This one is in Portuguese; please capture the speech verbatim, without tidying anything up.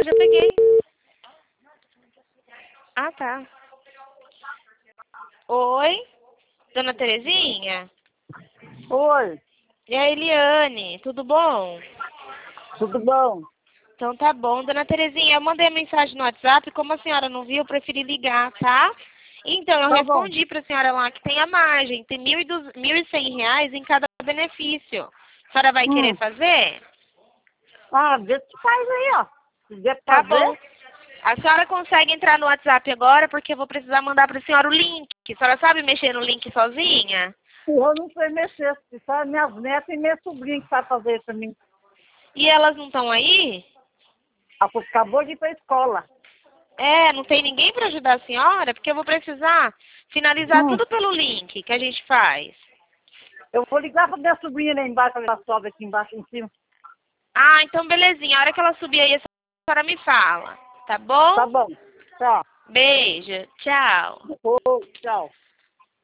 já peguei. Ah, tá. Oi, dona Terezinha? Oi, E a Eliane, tudo bom? tudo bom? Então tá bom. Dona Terezinha, eu mandei a mensagem no WhatsApp, como a senhora não viu, eu preferi ligar, tá? Então, eu Tá bom. respondi pra senhora lá que tem a margem, tem mil e cem reais em cada benefício. A senhora vai Hum. querer fazer? Ah, vê se faz aí, ó. Se der Tá pra fazer, bom. A senhora consegue entrar no WhatsApp agora, porque eu vou precisar mandar pra senhora o link. A senhora sabe mexer no link sozinha? eu não sei mexer. Só minhas netas e minha sobrinha que sabe fazer pra mim. E elas não estão aí? A Ela acabou de ir pra escola. É, não tem ninguém para ajudar a senhora? Porque eu vou precisar finalizar Hum. tudo pelo link que a gente faz. Eu vou ligar pra minha sobrinha lá embaixo, ela sobe aqui embaixo, em cima. Ah, então belezinha. A hora que ela subir aí, a senhora me fala. Tá bom? Tá bom. Tchau. Beijo. Tchau. Ô, tchau.